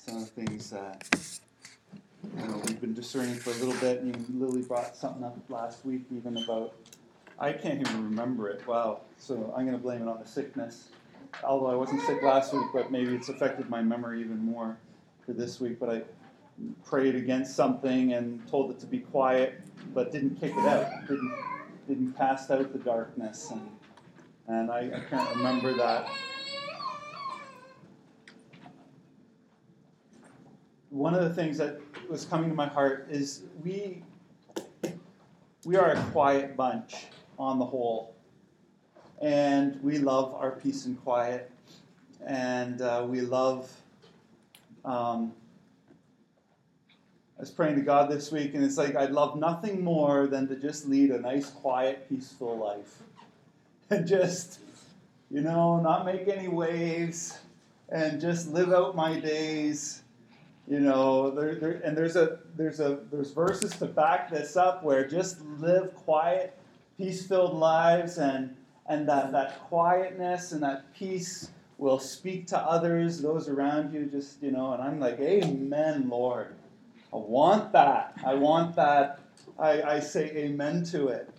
some of the things that we've been discerning for a little bit. And Lily brought something up last week even about, I can't even remember it. Wow. So I'm going to blame it on the sickness. Although I wasn't sick last week, but maybe it's affected my memory even more for this week. But I prayed against something and told it to be quiet, but didn't kick it out. Didn't cast out the darkness. And I can't remember that. One of the things that was coming to my heart is we are a quiet bunch on the whole. And we love our peace and quiet. And we love... I was praying to God this week, and it's like I'd love nothing more than to just lead a nice, quiet, peaceful life. And just, not make any waves, and just live out my days. There's verses to back this up where just live quiet, peace-filled lives, and that quietness and that peace will speak to others, those around you. And I'm like, amen, Lord. I want that. I say amen to it.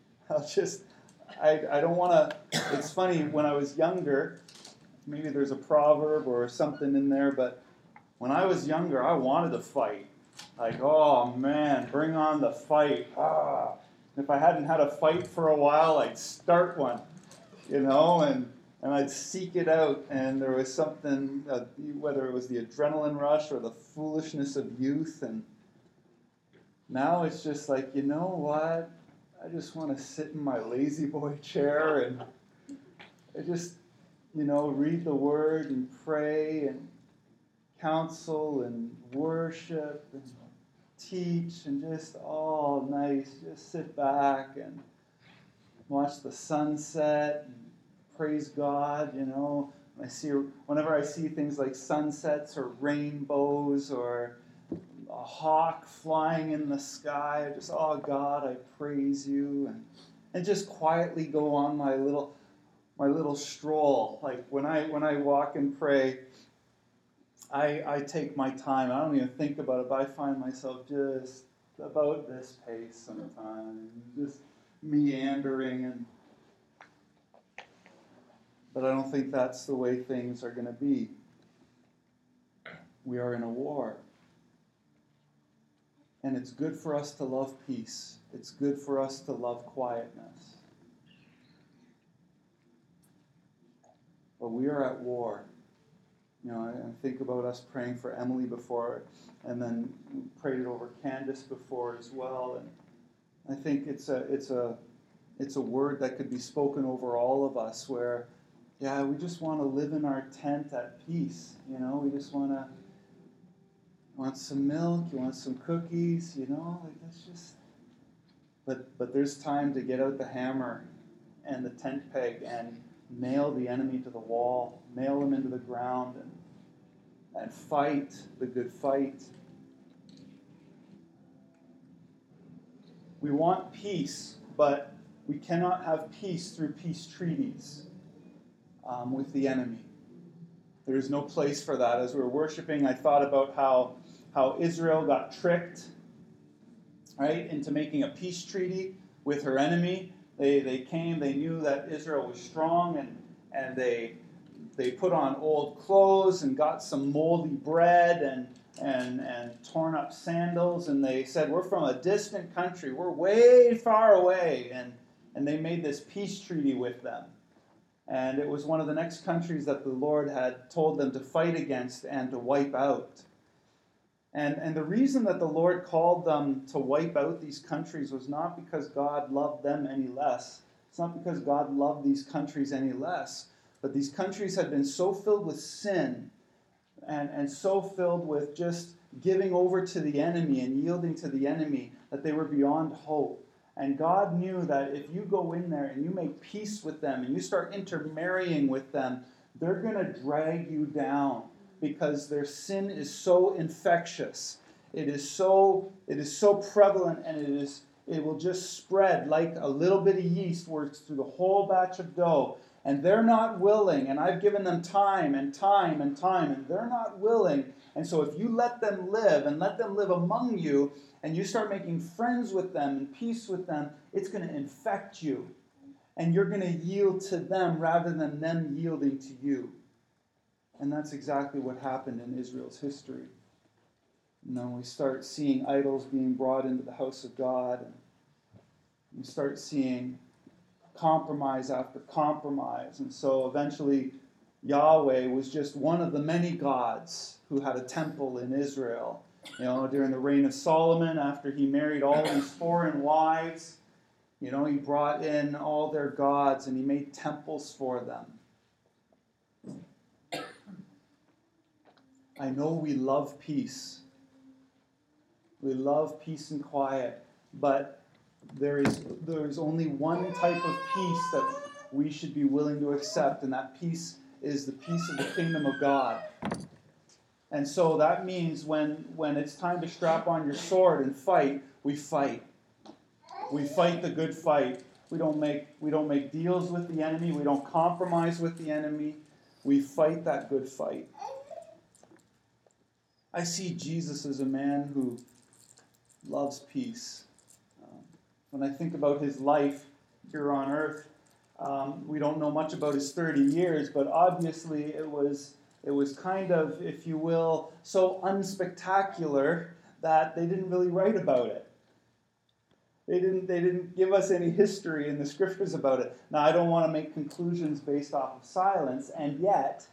I don't want to. It's funny, when I was younger, maybe there's a proverb or something in there, but when I was younger, I wanted to fight. Like, oh man, bring on the fight. If I hadn't had a fight for a while, I'd start one, and I'd seek it out. And there was something, whether it was the adrenaline rush or the foolishness of youth. And now it's just like, you know what? I just want to sit in my lazy boy chair and I just, read the Word and pray and counsel and worship and teach and just all nice. Just sit back and watch the sunset and praise God. Whenever I see things like sunsets or rainbows or a hawk flying in the sky, I just, oh God, I praise you, and just quietly go on my little stroll. Like when I walk and pray, I take my time. I don't even think about it, but I find myself just about this pace sometimes, just meandering. But I don't think that's the way things are going to be. We are in a war. And it's good for us to love peace. It's good for us to love quietness. But we are at war. I think about us praying for Emily before, and then prayed it over Candace before as well. And I think it's a word that could be spoken over all of us, where, we just want to live in our tent at peace. We just want some milk, you want some cookies, that's just. But there's time to get out the hammer and the tent peg and nail the enemy to the wall, nail him into the ground, and fight the good fight. We want peace, but we cannot have peace through peace treaties with the enemy. There is no place for that. As we were worshiping, I thought about how Israel got tricked, right, into making a peace treaty with her enemy. They came, they knew that Israel was strong, and they put on old clothes and got some moldy bread and torn up sandals, and they said, we're from a distant country, we're way far away, and they made this peace treaty with them. And it was one of the next countries that the Lord had told them to fight against and to wipe out. And the reason that the Lord called them to wipe out these countries was not because God loved them any less. It's not because God loved these countries any less. But these countries had been so filled with sin and so filled with just giving over to the enemy and yielding to the enemy that they were beyond hope. And God knew that if you go in there and you make peace with them and you start intermarrying with them, they're going to drag you down, because their sin is so infectious. It is so prevalent, and it will just spread like a little bit of yeast works through the whole batch of dough. and they're not willing, and I've given them time and time and time, and they're not willing. And so if you let them live and let them live among you, and you start making friends with them and peace with them, it's going to infect you. And you're going to yield to them rather than them yielding to you. And that's exactly what happened in Israel's history. And then we start seeing idols being brought into the house of God. And we start seeing compromise after compromise. And so eventually Yahweh was just one of the many gods who had a temple in Israel. During the reign of Solomon, after he married all these foreign wives, he brought in all their gods and he made temples for them. I know we love peace. We love peace and quiet, but there is only one type of peace that we should be willing to accept, and that peace is the peace of the kingdom of God. And so that means when it's time to strap on your sword and fight, we fight. We fight the good fight. We don't make deals with the enemy. We don't compromise with the enemy. We fight that good fight. I see Jesus as a man who loves peace. When I think about his life here on earth, we don't know much about his 30 years, but obviously it was kind of, if you will, so unspectacular that they didn't really write about it. They didn't give us any history in the scriptures about it. Now, I don't want to make conclusions based off of silence, and yet,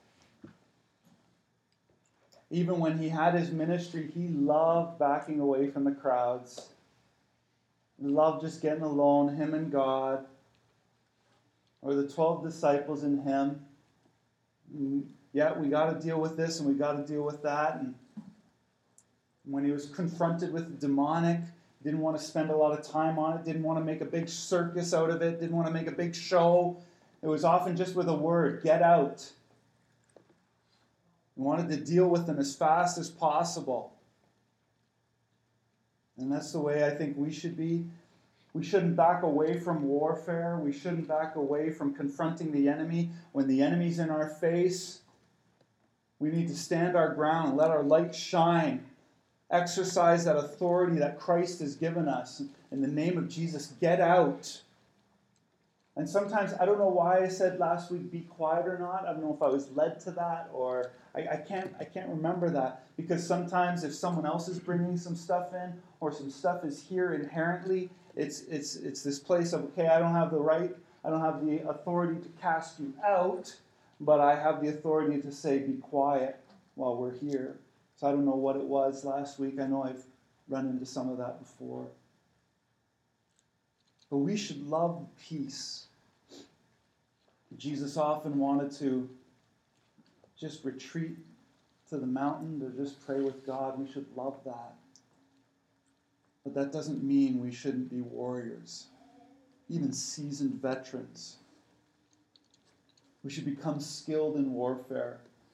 even when he had his ministry, he loved backing away from the crowds. He loved just getting alone, him and God, or the 12 disciples and him. Yeah, we got to deal with this and we got to deal with that. And when he was confronted with the demonic, didn't want to spend a lot of time on it, didn't want to make a big circus out of it, didn't want to make a big show. It was often just with a word, get out. He wanted to deal with them as fast as possible. And that's the way I think we should be. We shouldn't back away from warfare. We shouldn't back away from confronting the enemy. When the enemy's in our face, we need to stand our ground and let our light shine. Exercise that authority that Christ has given us. In the name of Jesus, get out. And sometimes, I don't know why I said last week, be quiet or not. I don't know if I was led to that, or I can't remember that. Because sometimes if someone else is bringing some stuff in, or some stuff is here inherently, it's this place of, okay, I don't have the right, I don't have the authority to cast you out, but I have the authority to say, be quiet while we're here. So I don't know what it was last week. I know I've run into some of that before. But we should love peace. Jesus often wanted to just retreat to the mountain to just pray with God. We should love that. But that doesn't mean we shouldn't be warriors, even seasoned veterans. We should become skilled in warfare.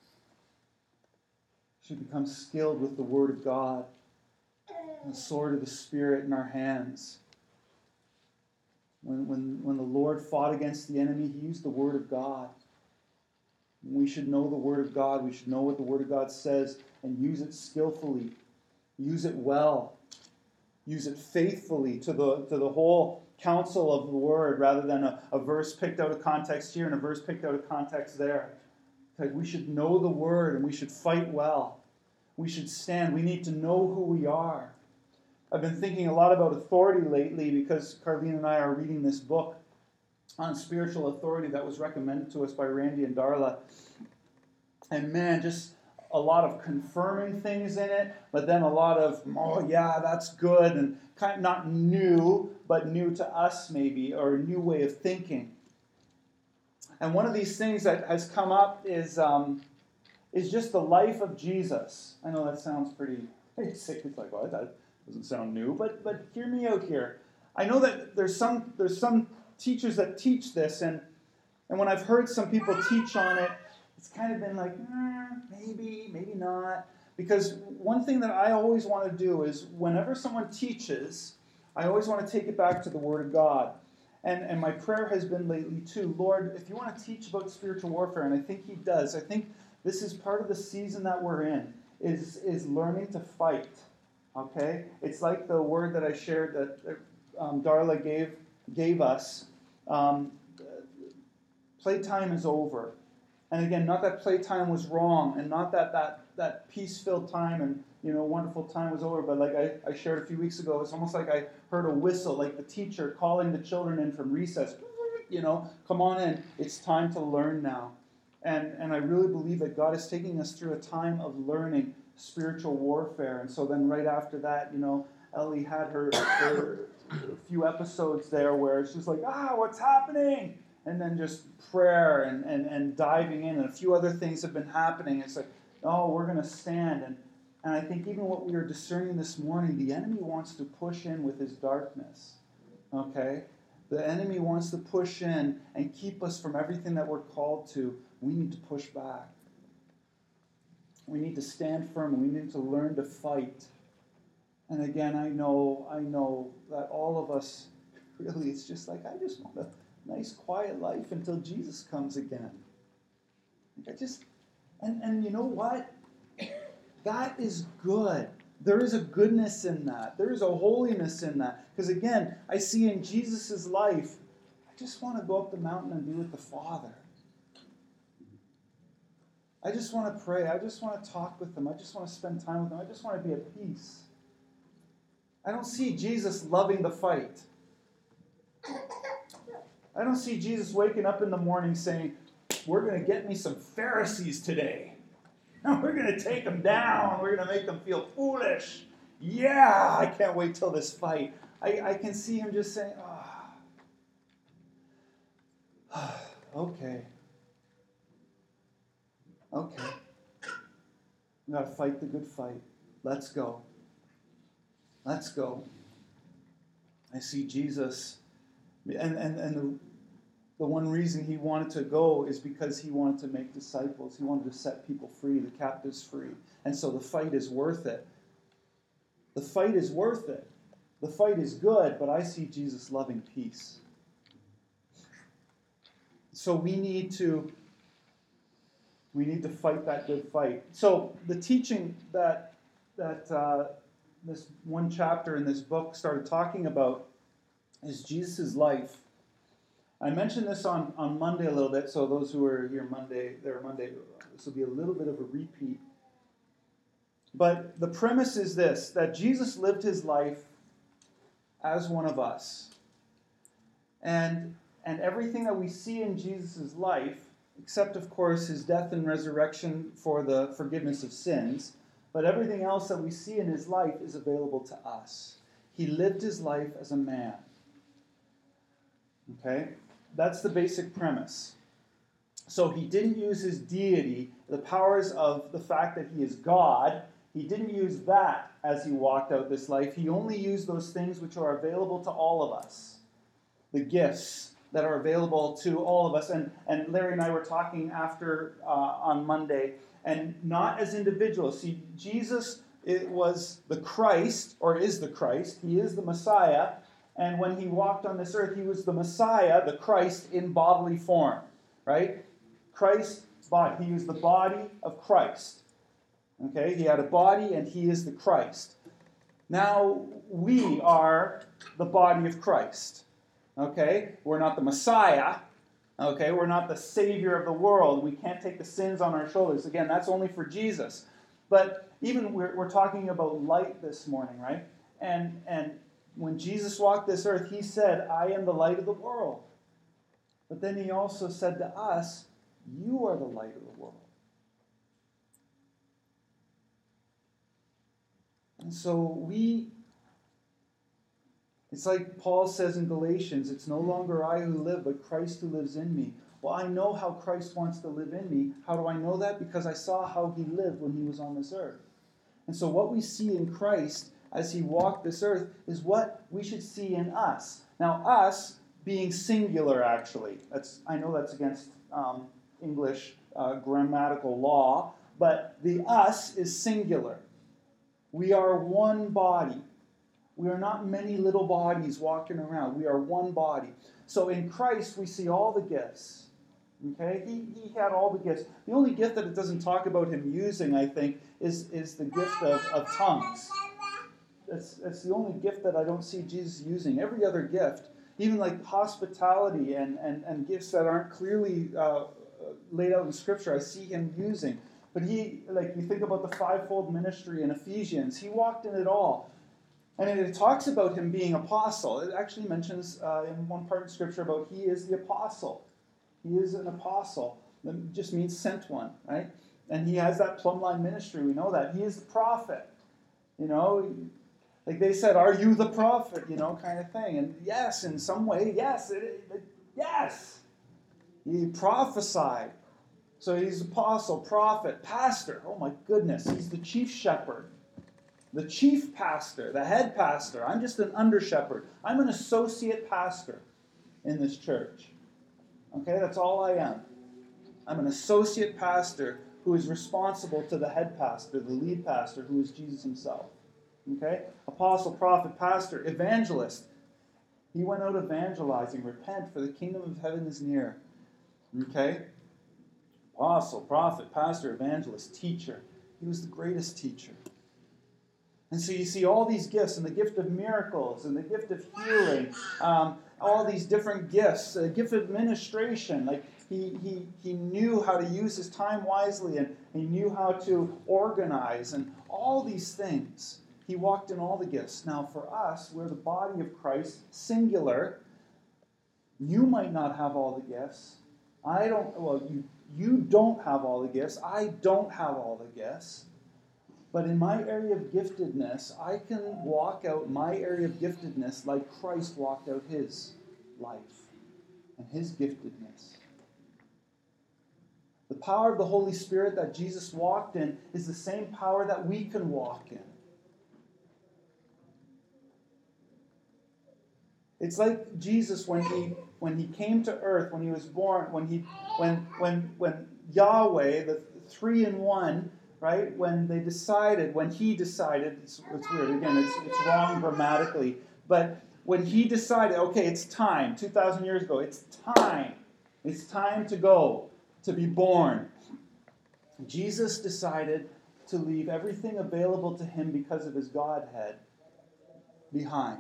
We should become skilled with the Word of God, and the sword of the Spirit in our hands. When the Lord fought against the enemy, he used the Word of God. We should know the Word of God. We should know what the Word of God says and use it skillfully. Use it well. Use it faithfully to the whole counsel of the Word, rather than a verse picked out of context here and a verse picked out of context there. We should know the Word and we should fight well. We should stand. We need to know who we are. I've been thinking a lot about authority lately because Carlene and I are reading this book on spiritual authority that was recommended to us by Randy and Darla. And man, just a lot of confirming things in it, but then a lot of, oh yeah, that's good, and kind of not new, but new to us maybe, or a new way of thinking. And one of these things that has come up is just the life of Jesus. I know that sounds pretty basic. It's like, well, that doesn't sound new, but hear me out here. I know that there's some teachers that teach this, and when I've heard some people teach on it, it's kind of been like, maybe not. Because one thing that I always want to do is whenever someone teaches, I always want to take it back to the Word of God. And my prayer has been lately too, Lord, if you want to teach about spiritual warfare, and I think he does, I think this is part of the season that we're in, is learning to fight. Okay? It's like the word that I shared that Darla gave us. Playtime is over. And again, not that playtime was wrong, and not that peace-filled time and wonderful time was over, but like I shared a few weeks ago, it's almost like I heard a whistle, like the teacher calling the children in from recess. Come on in. It's time to learn now. And I really believe that God is taking us through a time of learning spiritual warfare. And so then right after that, Ellie had her few episodes there where it's just like, what's happening? And then just prayer and diving in, and a few other things have been happening. It's like, we're going to stand. And I think even what we are discerning this morning, the enemy wants to push in with his darkness. Okay? The enemy wants to push in and keep us from everything that we're called to. We need to push back. We need to stand firm. We need to learn to fight. And again, I know that all of us, really, it's just like, I just want a nice, quiet life until Jesus comes again. And you know what? That is good. There is a goodness in that. There is a holiness in that. Because again, I see in Jesus' life, I just want to go up the mountain and be with the Father. I just want to pray. I just want to talk with Him. I just want to spend time with Him. I just want to be at peace. I don't see Jesus loving the fight. I don't see Jesus waking up in the morning saying, we're going to get me some Pharisees today. We're going to take them down. We're going to make them feel foolish. Yeah, I can't wait till this fight. I can see Him just saying, okay. We got to fight the good fight. Let's go. Let's go. I see Jesus, and the one reason He wanted to go is because He wanted to make disciples. He wanted to set people free, the captives free. And so the fight is worth it. The fight is worth it. The fight is good, but I see Jesus loving peace. So we need to fight that good fight. So the teaching that this one chapter in this book started talking about is Jesus' life. I mentioned this on Monday a little bit, so those who were here Monday, this will be a little bit of a repeat. But the premise is this, that Jesus lived His life as one of us. And everything that we see in Jesus' life, except, of course, His death and resurrection for the forgiveness of sins, but everything else that we see in His life is available to us. He lived His life as a man. Okay? That's the basic premise. So He didn't use His deity, the powers of the fact that He is God. He didn't use that as He walked out this life. He only used those things which are available to all of us. The gifts that are available to all of us. And Larry and I were talking after on Monday, and not as individuals. See, Jesus was the Christ, or is the Christ. He is the Messiah. And when He walked on this earth, He was the Messiah, the Christ, in bodily form. Right? Christ's body. He was the body of Christ. Okay? He had a body, and He is the Christ. Now, we are the body of Christ. Okay? We're not the Messiah. Okay? We're not the Savior of the world. We can't take the sins on our shoulders. Again, that's only for Jesus. But even we're talking about light this morning, right? And when Jesus walked this earth, He said, I am the light of the world. But then He also said to us, you are the light of the world. And so it's like Paul says in Galatians, it's no longer I who live, but Christ who lives in me. Well, I know how Christ wants to live in me. How do I know that? Because I saw how He lived when He was on this earth. And so what we see in Christ as He walked this earth is what we should see in us. Now, us being singular, actually. I know that's against English grammatical law, but the us is singular. We are one body. We are not many little bodies walking around. We are one body. So in Christ, we see all the gifts. Okay? He had all the gifts. The only gift that it doesn't talk about him using, I think, is the gift of tongues. That's the only gift that I don't see Jesus using. Every other gift, even like hospitality and gifts that aren't clearly laid out in Scripture, I see him using. But he, like you think about the fivefold ministry in Ephesians, he walked in it all. And it talks about him being apostle. It actually mentions in one part of Scripture about he is the apostle. He is an apostle. That just means sent one, right? And he has that plumb line ministry. We know that. He is the prophet. You know, like they said, are you the prophet? You know, kind of thing. And yes, in some way, yes. Yes. He prophesied. So he's apostle, prophet, pastor. Oh my goodness. He's the chief shepherd. The chief pastor, the head pastor. I'm just an under shepherd. I'm an associate pastor in this church. Okay, that's all I am. I'm an associate pastor who is responsible to the head pastor, the lead pastor, who is Jesus himself. Okay? Apostle, prophet, pastor, evangelist. He went out evangelizing. Repent, for the kingdom of heaven is near. Okay? Apostle, prophet, pastor, evangelist, teacher. He was the greatest teacher. And so you see all these gifts, and the gift of miracles, and the gift of healing, all these different gifts, the gift of administration. Like he knew how to use his time wisely, and he knew how to organize, and all these things. He walked in all the gifts. Now for us, we're the body of Christ, singular. You might not have all the gifts. You don't have all the gifts. I don't have all the gifts. But in my area of giftedness, I can walk out my area of giftedness like Christ walked out his life and his giftedness. The power of the Holy Spirit that Jesus walked in is the same power that we can walk in. It's like Jesus when he came to earth, when he was born, when Yahweh, the 3-in-1, right? When he decided, it's weird, again, it's wrong grammatically, but when he decided, okay, it's time, 2,000 years ago, it's time to go, to be born. Jesus decided to leave everything available to him because of his Godhead behind.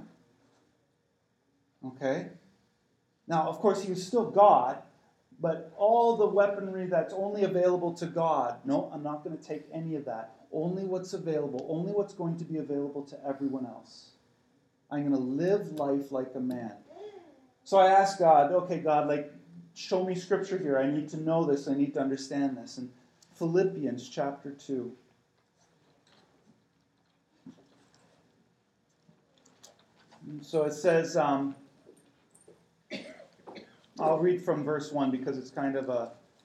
Okay? Now, of course, he was still God, but all the weaponry that's only available to God, no, I'm not going to take any of that. Only what's available, only what's going to be available to everyone else. I'm going to live life like a man. So I asked God, okay, God, like, show me Scripture here. I need to know this. I need to understand this. And Philippians chapter 2. So it says, I'll read from verse 1 because it's kind of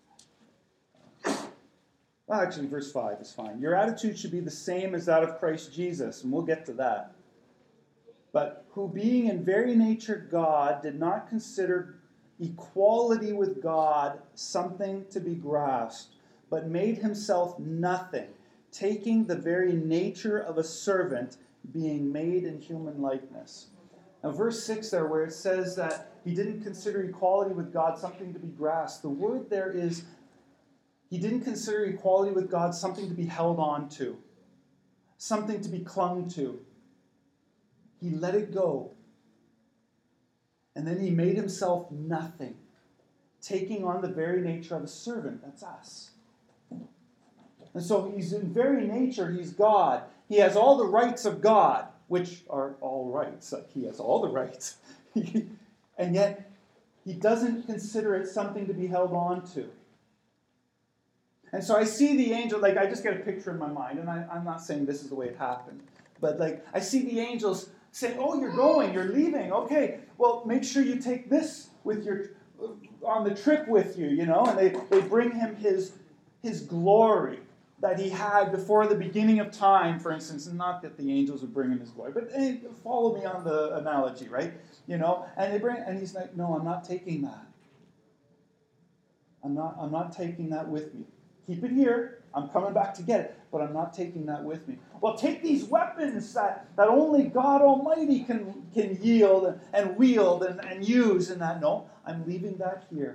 actually, verse 5 is fine. Your attitude should be the same as that of Christ Jesus, and we'll get to that. But who, being in very nature God, did not consider equality with God something to be grasped, but made himself nothing, taking the very nature of a servant, being made in human likeness. Now, verse 6 there, where it says that he didn't consider equality with God something to be grasped, the word there is, he didn't consider equality with God something to be held on to, something to be clung to. He let it go. And then he made himself nothing, taking on the very nature of a servant. That's us. And so he's in very nature, he's God. He has all the rights of God, which are all rights. He has all the rights. And yet, he doesn't consider it something to be held on to. And so I see the angel, like I just get a picture in my mind, and I'm not saying this is the way it happened, but like I see the angels saying, oh, you're leaving. Okay, well, make sure you take this with on the trip with you, you know, and they bring him his glory that he had before the beginning of time, for instance, and not that the angels would bring him his glory, but hey, follow me on the analogy, right? You know, and he's like, no, I'm not taking that. I'm not taking that with me. Keep it here. I'm coming back to get it, but I'm not taking that with me. Well, take these weapons that only God Almighty can yield and wield and use and that. No, I'm leaving that here.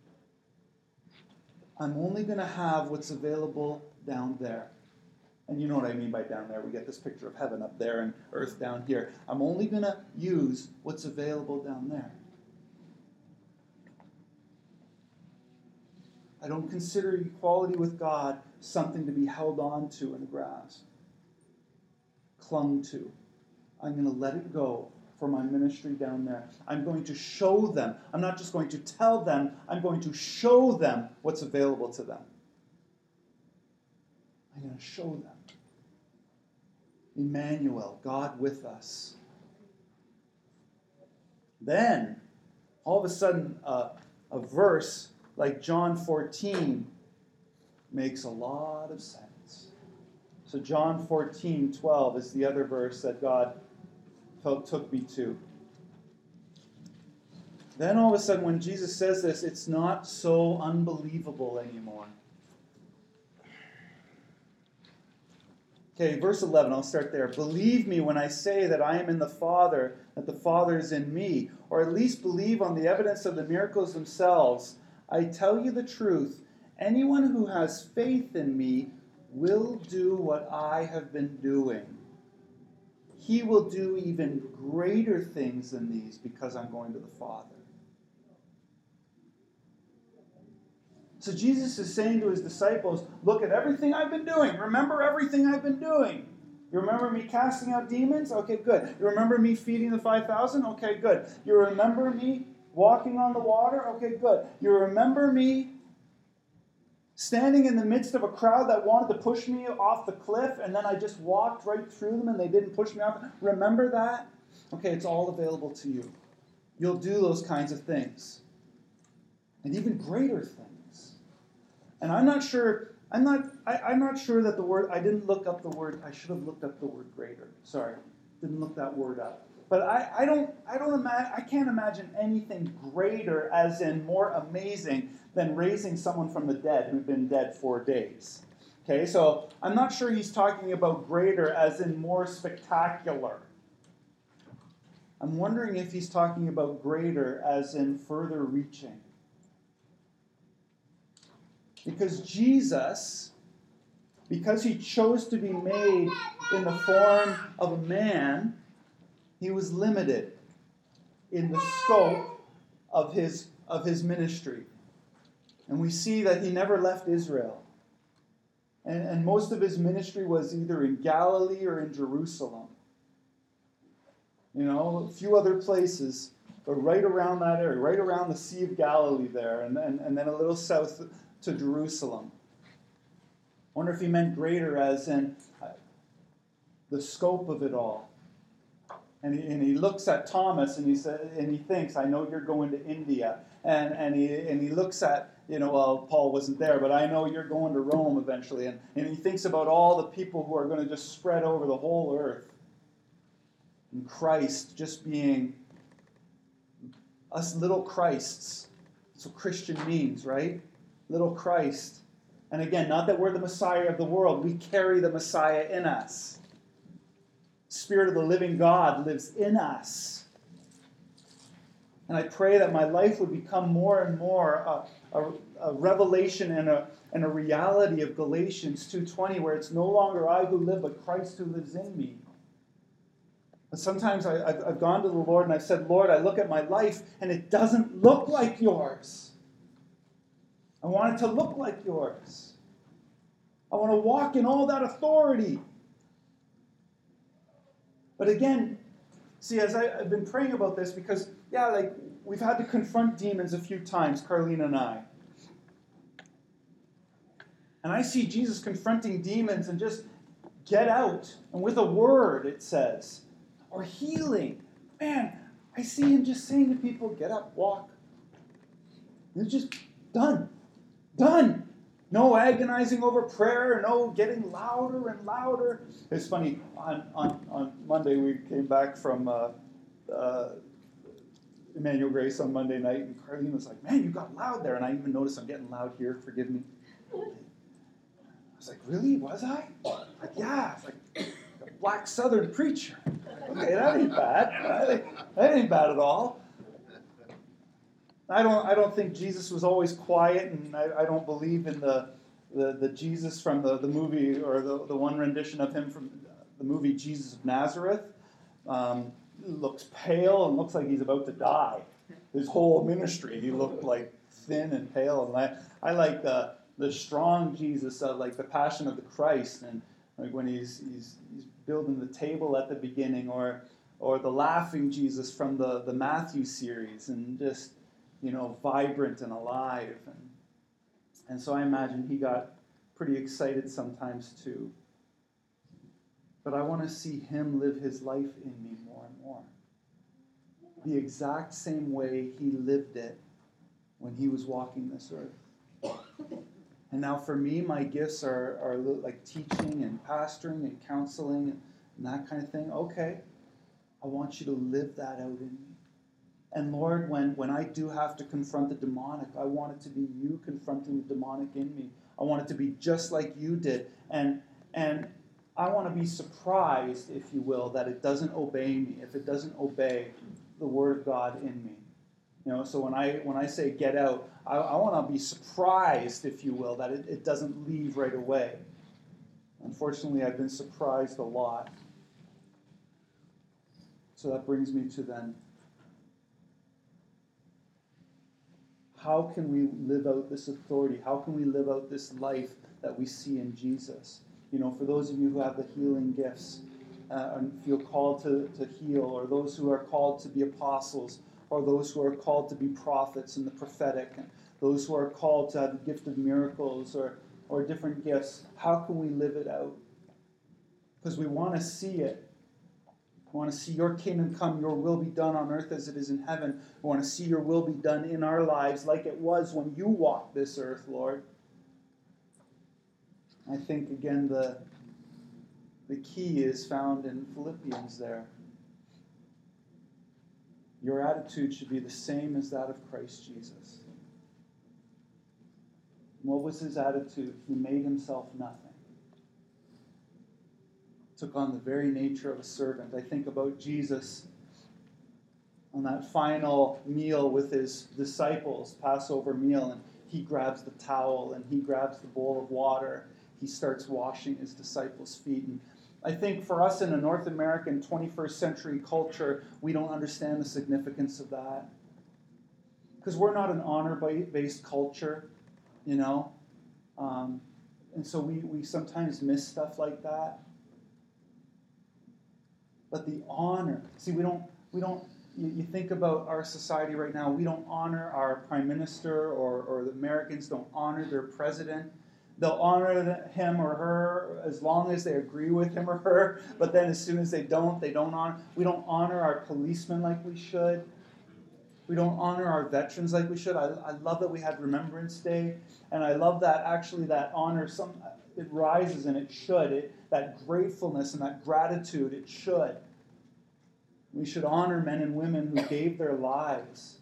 I'm only going to have what's available down there. And you know what I mean by down there. We get this picture of heaven up there and earth down here. I'm only going to use what's available down there. I don't consider equality with God something to be held on to and grasped, clung to. I'm going to let it go for my ministry down there. I'm going to show them. I'm not just going to tell them. I'm going to show them what's available to them. I'm going to show them. Emmanuel, God with us. Then, all of a sudden, a verse like John 14 makes a lot of sense. So John 14:12 is the other verse that God took me to. Then all of a sudden when Jesus says this, it's not so unbelievable anymore. Okay, verse 11, I'll start there. Believe me when I say that I am in the Father, that the Father is in me, or at least believe on the evidence of the miracles themselves. I tell you the truth, anyone who has faith in me will do what I have been doing. He will do even greater things than these because I'm going to the Father. So Jesus is saying to his disciples, look at everything I've been doing. Remember everything I've been doing. You remember me casting out demons? Okay, good. You remember me feeding the 5,000? Okay, good. You remember me walking on the water? Okay, good. You remember me standing in the midst of a crowd that wanted to push me off the cliff, and then I just walked right through them and they didn't push me off? Remember that? Okay, it's all available to you. You'll do those kinds of things. And even greater things. And I'm not sure that the word, I didn't look up the word, I should have looked up the word greater. Sorry, didn't look that word up. But I can't imagine anything greater, as in more amazing, than raising someone from the dead who'd been dead 4 days. Okay, so I'm not sure he's talking about greater as in more spectacular. I'm wondering if he's talking about greater as in further reaching. Because Jesus, because he chose to be made in the form of a man, he was limited in the scope of his ministry. And we see that he never left Israel. And most of his ministry was either in Galilee or in Jerusalem. You know, a few other places, but right around that area, right around the Sea of Galilee there, and then a little south to Jerusalem. I wonder if he meant greater as in the scope of it all. And he looks at Thomas and he thinks, I know you're going to India. And he looks at, well, Paul wasn't there, but I know you're going to Rome eventually. And he thinks about all the people who are going to just spread over the whole earth. And Christ just being us little Christs. That's what Christian means, right? Little Christ. And again, not that we're the Messiah of the world. We carry the Messiah in us. Spirit of the living God lives in us. And I pray that my life would become more and more a revelation and a reality of Galatians 2:20, where it's no longer I who live, but Christ who lives in me. But sometimes I've gone to the Lord and I've said, Lord, I look at my life and it doesn't look like yours. I want it to look like yours. I want to walk in all that authority. But again, see, as I've been praying about this, because, we've had to confront demons a few times, Carlene and I. And I see Jesus confronting demons and just get out. And with a word, it says, or healing. Man, I see him just saying to people, get up, walk. It's just done. Done. No agonizing over prayer, no getting louder and louder. It's funny, on Monday we came back from Emmanuel Grace on Monday night, and Carlene was like, man, you got loud there. And I even noticed I'm getting loud here, forgive me. was like, really? Was I? Like, yeah. It's like a black Southern preacher. Okay, that ain't bad. That ain't bad at all. I don't think Jesus was always quiet, and I don't believe in the Jesus from the movie, or the one rendition of him from the movie Jesus of Nazareth. Looks pale and looks like he's about to die. His whole ministry, he looked like thin and pale. And I like the strong Jesus of like the Passion of the Christ, and like when he's building the table at the beginning, or the laughing Jesus from the Matthew series, and just vibrant and alive. And so I imagine he got pretty excited sometimes too. But I want to see him live his life in me more and more. The exact same way he lived it when he was walking this earth. And now for me, my gifts are like teaching and pastoring and counseling and that kind of thing. Okay, I want you to live that out in me. And Lord, when I do have to confront the demonic, I want it to be you confronting the demonic in me. I want it to be just like you did. And I want to be surprised, if you will, that it doesn't obey me, if it doesn't obey the Word of God in me. So when I say get out, I want to be surprised, if you will, that it doesn't leave right away. Unfortunately, I've been surprised a lot. So that brings me to then, how can we live out this authority? How can we live out this life that we see in Jesus? For those of you who have the healing gifts and feel called to heal, or those who are called to be apostles, or those who are called to be prophets and the prophetic, and those who are called to have the gift of miracles or different gifts, how can we live it out? Because we want to see it. We want to see your kingdom come, your will be done on earth as it is in heaven. We want to see your will be done in our lives like it was when you walked this earth, Lord. I think, again, the key is found in Philippians there. Your attitude should be the same as that of Christ Jesus. What was his attitude? He made himself nothing. Took on the very nature of a servant. I think about Jesus on that final meal with his disciples, Passover meal, and he grabs the towel and he grabs the bowl of water. He starts washing his disciples' feet. And I think for us in a North American 21st century culture, we don't understand the significance of that. Because we're not an honor-based culture, and so we sometimes miss stuff like that. But the honor, see, we don't. You think about our society right now, we don't honor our prime minister, or the Americans don't honor their president. They'll honor him or her as long as they agree with him or her, but then as soon as they don't honor. We don't honor our policemen like we should. We don't honor our veterans like we should. I love that we had Remembrance Day, and I love that actually that honor, it rises, and it should. That gratefulness and that gratitude, it should. We should honor men and women who gave their lives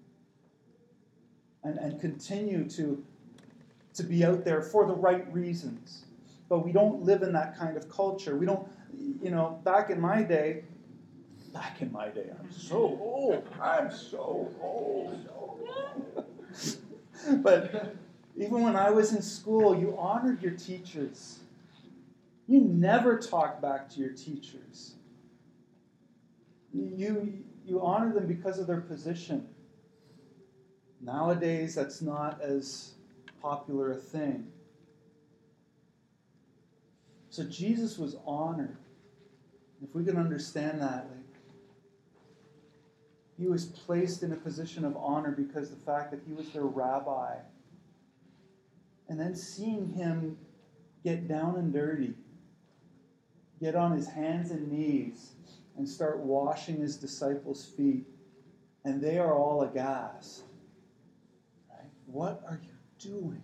and continue to be out there for the right reasons. But we don't live in that kind of culture. We don't, back in my day, I'm so old. But even when I was in school, you honored your teachers. You never talked back to your teachers. You honor them because of their position. Nowadays, that's not as popular a thing. So Jesus was honored. If we can understand that, he was placed in a position of honor because the fact that he was their rabbi. And then seeing him get down and dirty, get on his hands and knees, and start washing his disciples' feet, and they are all aghast. Right? What are you doing?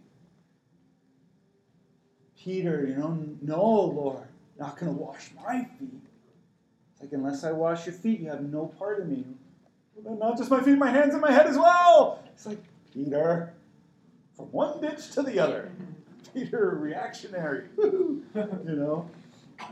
Peter, no, Lord, you're not going to wash my feet. It's like, unless I wash your feet, you have no part of me. Well, then not just my feet, my hands and my head as well. It's like, Peter, from one ditch to the other. Peter, reactionary. You know? But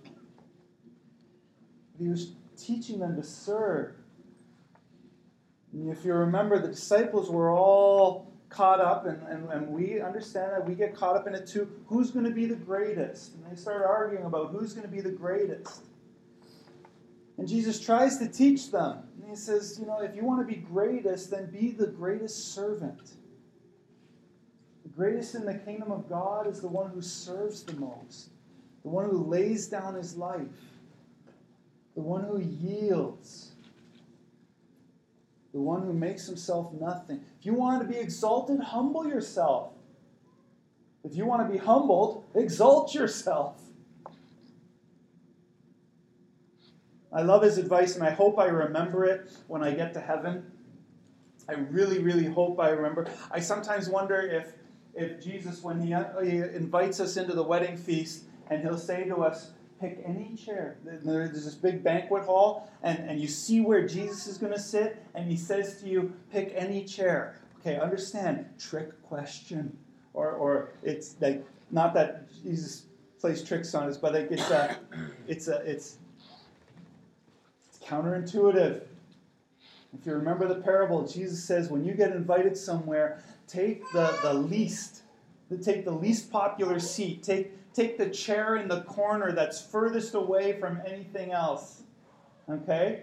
he was teaching them to serve. And if you remember, the disciples were all caught up, and we understand that we get caught up in it too. Who's going to be the greatest? And they start arguing about who's going to be the greatest. And Jesus tries to teach them. And he says, if you want to be greatest, then be the greatest servant. The greatest in the kingdom of God is the one who serves the most, the one who lays down his life, the one who yields, the one who makes himself nothing. If you want to be exalted, humble yourself. If you want to be humbled, exalt yourself. I love his advice, and I hope I remember it when I get to heaven. I really, really hope I remember. I sometimes wonder if Jesus, when he invites us into the wedding feast, and he'll say to us, pick any chair. There's this big banquet hall, and you see where Jesus is going to sit, and he says to you, pick any chair. Okay, understand, trick question. Or it's like, not that Jesus plays tricks on us, but like it's counterintuitive. If you remember the parable, Jesus says, when you get invited somewhere, take the least popular seat. Take the chair in the corner that's furthest away from anything else. Okay?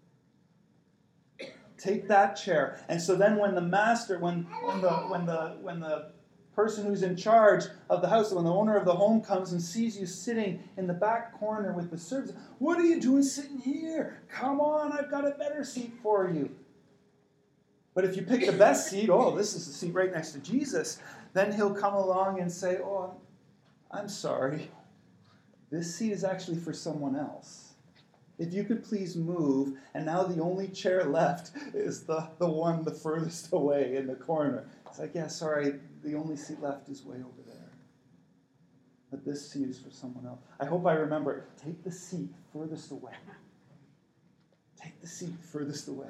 Take that chair. And so then when the master, when the person who's in charge of the house, when the owner of the home comes and sees you sitting in the back corner with the servants, what are you doing sitting here? Come on, I've got a better seat for you. But if you pick the best seat, this is the seat right next to Jesus, then he'll come along and say, I'm sorry. This seat is actually for someone else. If you could please move, and now the only chair left is the one the furthest away in the corner. It's like, yeah, sorry, the only seat left is way over there. But this seat is for someone else. I hope I remember, take the seat furthest away. Take the seat furthest away.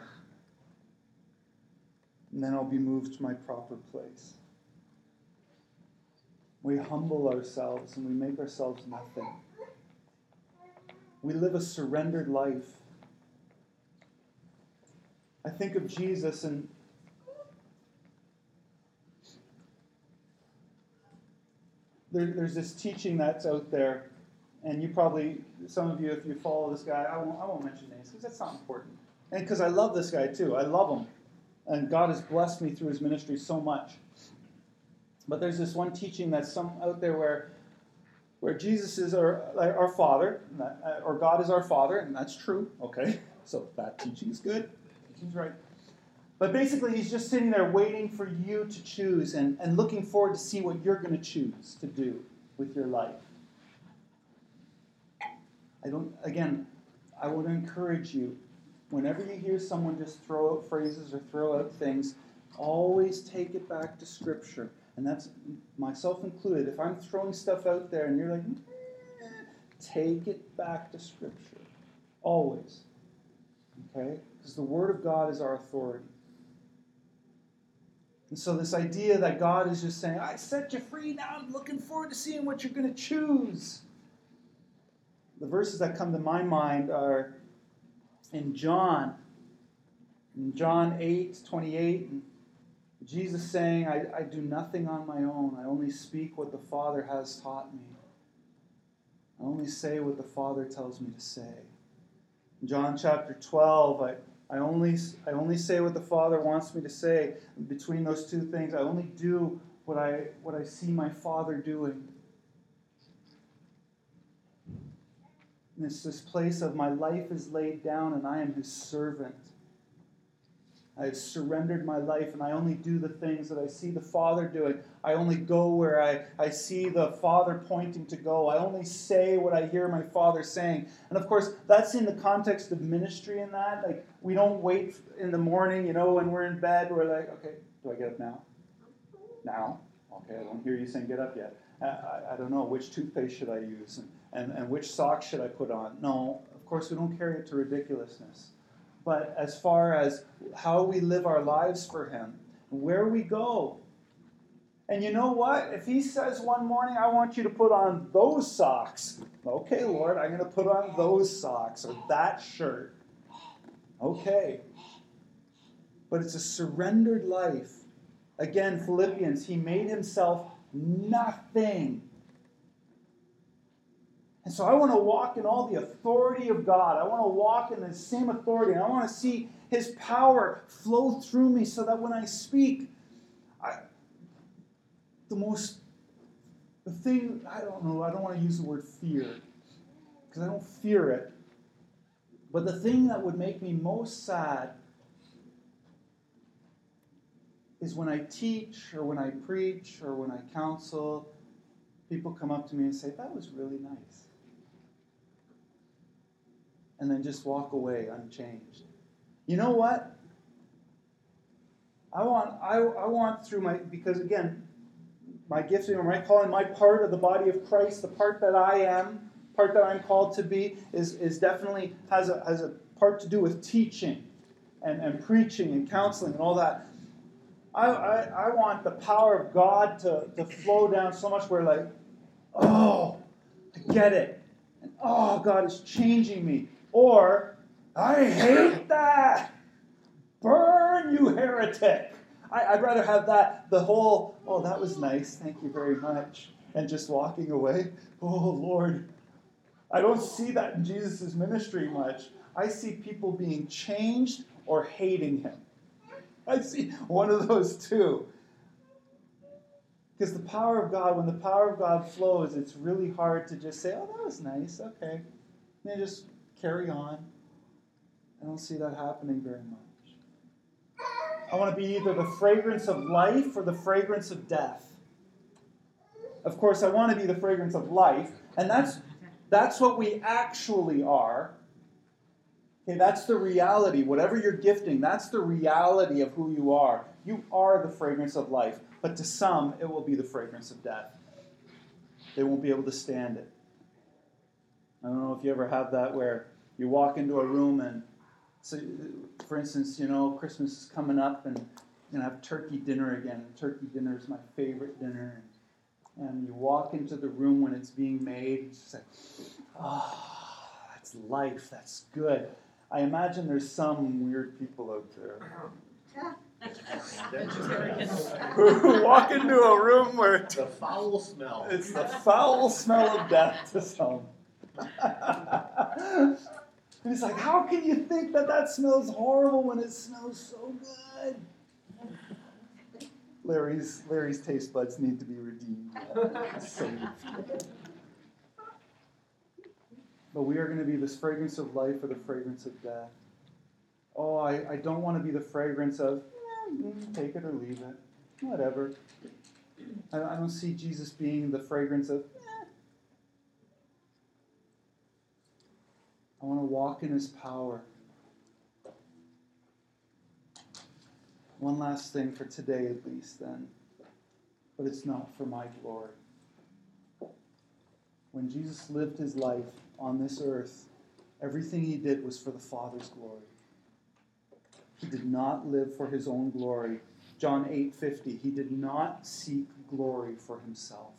And then I'll be moved to my proper place. We humble ourselves and we make ourselves nothing. We live a surrendered life. I think of Jesus, and there's this teaching that's out there, and you probably, some of you, if you follow this guy, I won't mention names because that's not important. And because I love this guy too. I love him. And God has blessed me through his ministry so much. But there's this one teaching that's out there where Jesus is our Father, or God is our Father, and that's true, okay? So that teaching is good. Teaching's right. But basically, he's just sitting there waiting for you to choose and looking forward to see what you're going to choose to do with your life. I want to encourage you, whenever you hear someone just throw out phrases or throw out things, always take it back to Scripture. And that's myself included. If I'm throwing stuff out there and you're like, take it back to Scripture. Always. Okay? Because the Word of God is our authority. And so this idea that God is just saying, I set you free, now I'm looking forward to seeing what you're going to choose. The verses that come to my mind are in John 8:28, and Jesus saying, I do nothing on my own. I only speak what the Father has taught me. I only say what the Father tells me to say. In John chapter 12, I only say what the Father wants me to say. Between those two things, I only do what I see my Father doing. And it's this place of my life is laid down and I am his servant. I have surrendered my life and I only do the things that I see the Father doing. I only go where I see the Father pointing to go. I only say what I hear my Father saying. And of course, that's in the context of ministry in that. Like, we don't wait in the morning, when we're in bed, we're like, okay, do I get up now? Now? Okay, I don't hear you saying get up yet. I don't know, which toothpaste should I use? And which socks should I put on? No, of course, we don't carry it to ridiculousness. But as far as how we live our lives for him, where we go, And you know what? If he says one morning, I want you to put on those socks. Okay, Lord, I'm going to put on those socks or that shirt. Okay. But it's a surrendered life. Again, Philippians, he made himself nothing. And so I want to walk in all the authority of God. I want to walk in the same authority. And I want to see his power flow through me so that when I speak, I don't want to use the word fear, because I don't fear it. But the thing that would make me most sad is when I teach or when I preach or when I counsel, people come up to me and say, that was really nice. And then just walk away unchanged. You know what? I want through because again, my gifting or my calling, my part of the body of Christ, the part that I am, part that I'm called to be, is definitely has a part to do with teaching and preaching and counseling and all that. I want the power of God to flow down so much where like, oh, I get it. And oh, God is changing me. Or, I hate that. Burn, you heretic. I'd rather have that, the whole, oh, that was nice, thank you very much, and just walking away. Oh, Lord. I don't see that in Jesus' ministry much. I see people being changed or hating him. I see one of those two. Because the power of God, when the power of God flows, it's really hard to just say, oh, that was nice, okay. And just carry on. I don't see that happening very much. I want to be either the fragrance of life or the fragrance of death. Of course, I want to be the fragrance of life, and that's what we actually are. Okay, that's the reality. Whatever you're gifting, that's the reality of who you are. You are the fragrance of life, but to some, it will be the fragrance of death. They won't be able to stand it. I don't know if you ever have that where you walk into a room and, so, for instance, Christmas is coming up and you're going to have turkey dinner again. Turkey dinner is my favorite dinner. And you walk into the room when it's being made, it's just like, oh, that's life, that's good. I imagine there's some weird people out there who walk into a room where the foul smell. It's the foul smell of death to some. And it's like, how can you think that smells horrible when it smells so good? Larry's taste buds need to be redeemed. Saved. But we are going to be this fragrance of life or the fragrance of death. Oh, I don't want to be the fragrance of, take it or leave it. Whatever. I don't see Jesus being the fragrance of, I want to walk in his power. One last thing for today at least then. But it's not for my glory. When Jesus lived his life on this earth, everything he did was for the Father's glory. He did not live for his own glory. John 8:50, he did not seek glory for himself.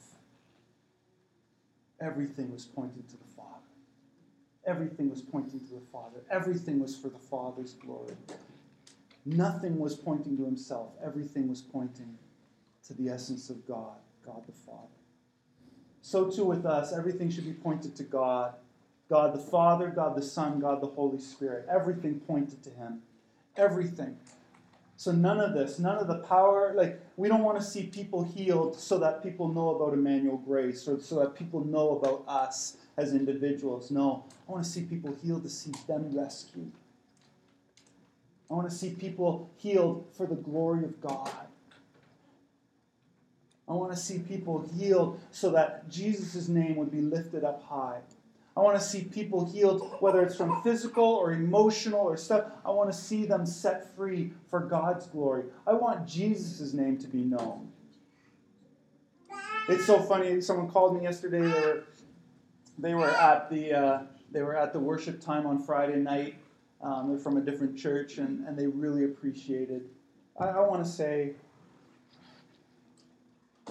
Everything was pointing to the Father. Everything was pointing to the Father. Everything was for the Father's glory. Nothing was pointing to himself. Everything was pointing to the essence of God, God the Father. So too with us, everything should be pointed to God. God the Father, God the Son, God the Holy Spirit. Everything pointed to him. Everything. So none of this, none of the power, we don't want to see people healed so that people know about Emmanuel Grace or so that people know about us as individuals. No, I want to see people healed to see them rescued. I want to see people healed for the glory of God. I want to see people healed so that Jesus' name would be lifted up high. I want to see people healed, whether it's from physical or emotional or stuff. I want to see them set free for God's glory. I want Jesus' name to be known. It's so funny. Someone called me yesterday. They were at the worship time on Friday night. They're from a different church, and they really appreciated. I want to say,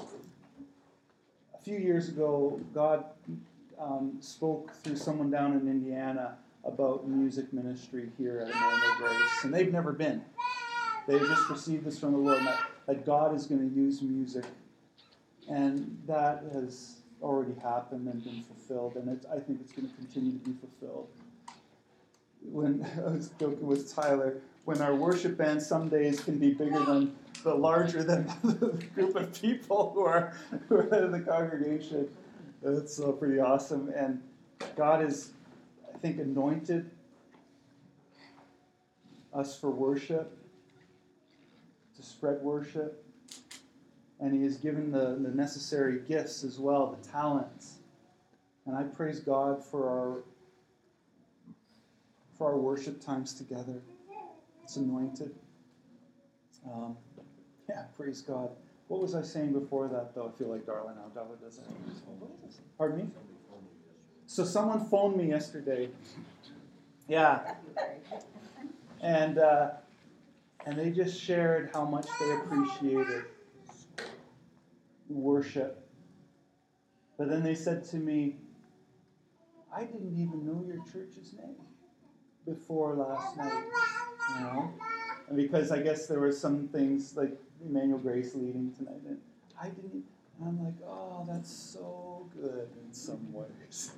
few years ago, God spoke through someone down in Indiana about music ministry here at Emmanuel Grace, and they've never been. They just received this from the Lord, that God is going to use music, and that has already happened and been fulfilled, and I think it's going to continue to be fulfilled. When I was joking with Tyler, when our worship band some days can be bigger than larger than the group of people who are in the congregation, it's pretty awesome. And God has, I think, anointed us for worship, to spread worship, and He has given the necessary gifts as well, the talents. And I praise God for our worship times together. It's anointed. Praise God. What was I saying before that, though? I feel like Darla now. Darla doesn't. Pardon me? So someone phoned me yesterday. Yeah. And they just shared how much they appreciated worship. But then they said to me, I didn't even know your church's name before last night. You know? And because I guess there were some things like Emmanuel Grace leading tonight, and I didn't. And I'm like, oh, that's so good in some ways.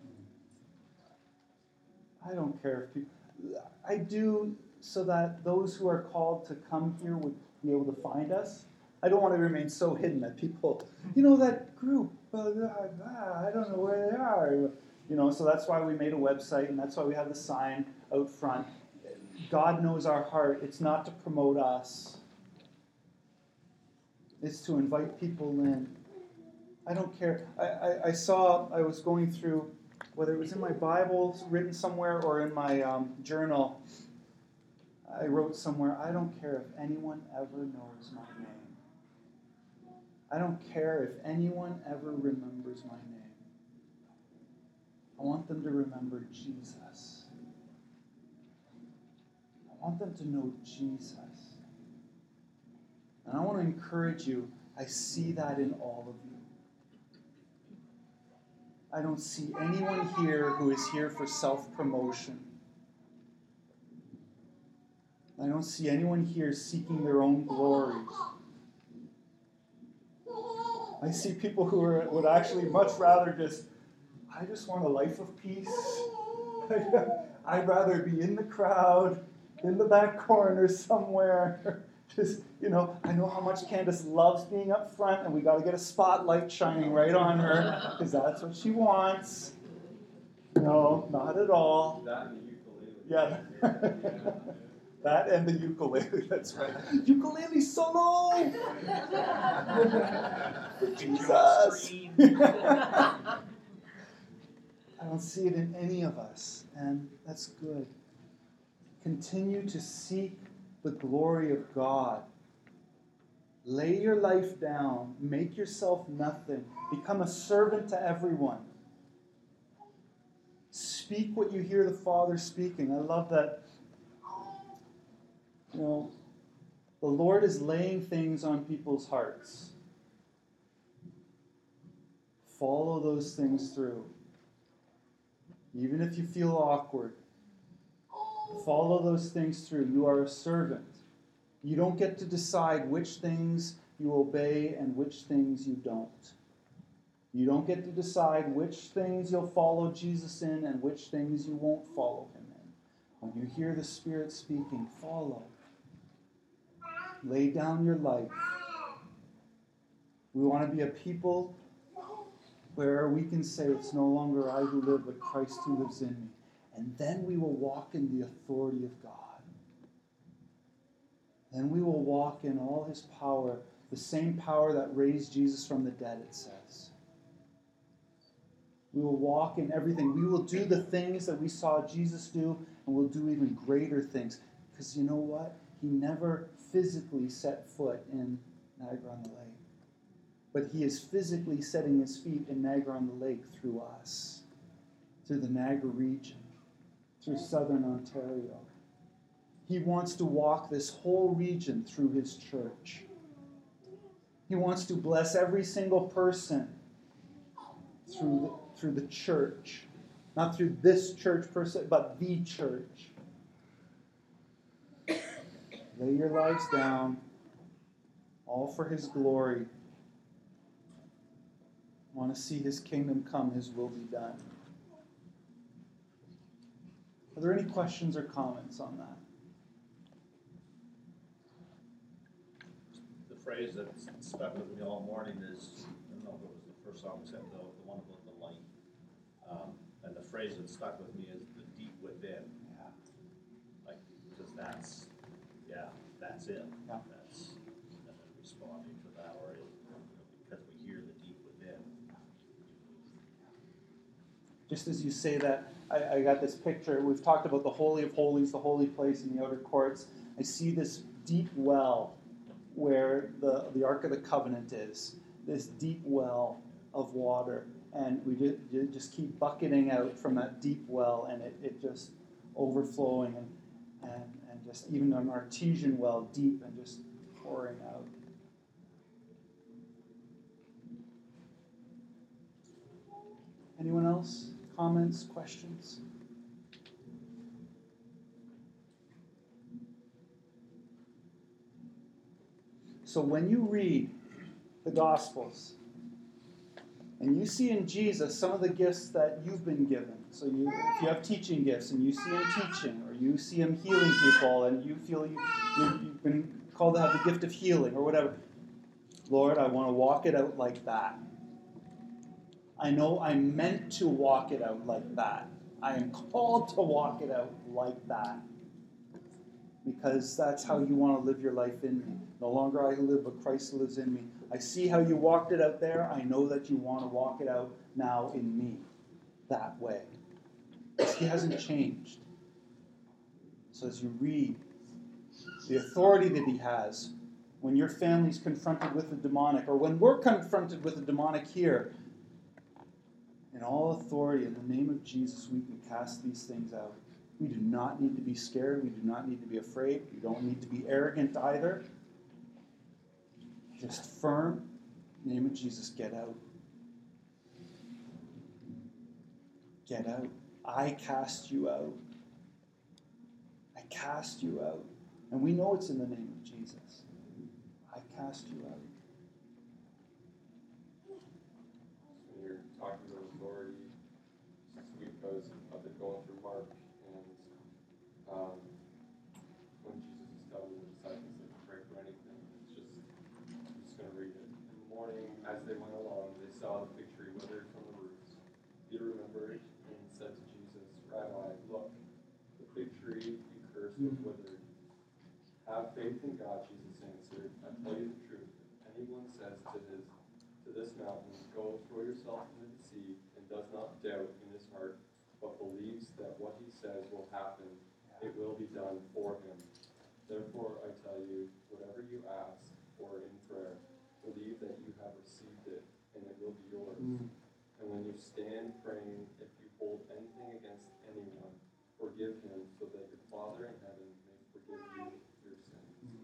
I don't care if people. I do so that those who are called to come here would be able to find us. I don't want to remain so hidden that people, that group, I don't know where they are. So that's why we made a website, and that's why we have the sign out front. God knows our heart. It's not to promote us. It's to invite people in. I don't care. I was going through, whether it was in my Bible written somewhere or in my journal, I wrote somewhere, I don't care if anyone ever knows my name. I don't care if anyone ever remembers my name. I want them to remember Jesus. I want them to know Jesus. And I want to encourage you, I see that in all of you. I don't see anyone here who is here for self-promotion. I don't see anyone here seeking their own glory. I see people who would actually much rather I just want a life of peace. I'd rather be in the crowd, in the back corner somewhere. I know how much Candace loves being up front, and we got to get a spotlight shining right on her, because that's what she wants. No, not at all. That and the ukulele. Yeah. That and the ukulele, that's right. Ukulele solo! Jesus! I don't see it in any of us, and that's good. Continue to seek the glory of God. Lay your life down. Make yourself nothing. Become a servant to everyone. Speak what you hear the Father speaking. I love that. The Lord is laying things on people's hearts. Follow those things through. Even if you feel awkward, follow those things through. You are a servant. You don't get to decide which things you obey and which things you don't. You don't get to decide which things you'll follow Jesus in and which things you won't follow him in. When you hear the Spirit speaking, follow. Lay down your life. We want to be a people where we can say, it's no longer I who live, but Christ who lives in me. And then we will walk in the authority of God. Then we will walk in all his power, the same power that raised Jesus from the dead, it says. We will walk in everything. We will do the things that we saw Jesus do, and we'll do even greater things. Because you know what? He never physically set foot in Niagara-on-the-Lake. But he is physically setting his feet in Niagara-on-the-Lake through us, through the Niagara region, through southern Ontario. He wants to walk this whole region through his church. He wants to bless every single person through the church. Not through this church per se, but the church. Lay your lives down, all for his glory. Want to see his kingdom come, his will be done. Are there any questions or comments on that? The phrase that stuck with me all morning is, I don't know if it was the first song we said, the one about the light. And the phrase that stuck with me is the deep within. Yeah. Like, because that's it. Yeah. That's and then responding to that, or because we hear the deep within. Just as you say that, I got this picture. We've talked about the Holy of Holies, the holy place in the outer courts. I see this deep well where the Ark of the Covenant is, this deep well of water. And we just keep bucketing out from that deep well, and it just overflowing, and just even an artesian well deep and just pouring out. Anyone else? Comments, questions? So when you read the Gospels, and you see in Jesus some of the gifts that you've been given. So if you have teaching gifts and you see him teaching, or you see him healing people, and you feel you've been called to have the gift of healing or whatever. Lord, I want to walk it out like that. I know I'm meant to walk it out like that. I am called to walk it out like that. Because that's how you want to live your life in me. No longer I who live, but Christ lives in me. I see how you walked it out there. I know that you want to walk it out now in me. That way. Because he hasn't changed. So as you read the authority that he has, when your family's confronted with the demonic, or when we're confronted with the demonic here, in all authority, in the name of Jesus, we can cast these things out. We do not need to be scared. We do not need to be afraid. We don't need to be arrogant either. Just firm. In the name of Jesus, get out. Get out. I cast you out. I cast you out. And we know it's in the name of Jesus. I cast you out. When you're talking about authority, this week I've been going through Mark, and when Jesus is telling the disciples to pray for anything, I'm just going to read it. In the morning, as they went along, they saw the fig tree withered from the roots. Peter remembered and said to Jesus, Rabbi, look, the fig tree you cursed was withered. Have faith in God, Jesus answered. I tell you the truth. If anyone says to this mountain, go throw yourself into the sea, and does not doubt in his heart, but believes that what he says will happen, it will be done for him. Therefore, I tell you, whatever you ask for in prayer, believe that you have received it, and it will be yours. And when you stand praying, if you hold anything against anyone, forgive him, so that your Father in heaven may forgive you your sins.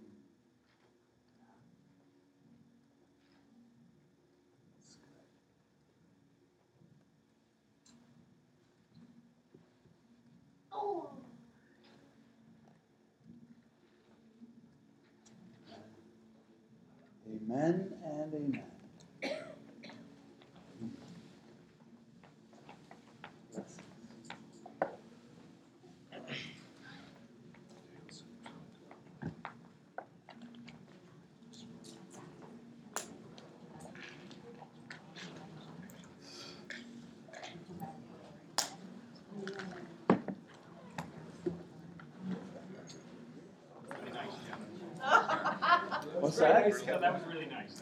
Amen and amen. What's that? No, that was really nice.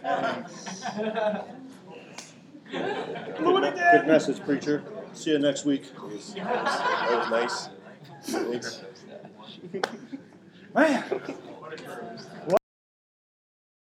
Good message, preacher. See you next week. That was nice. Thanks. Man, what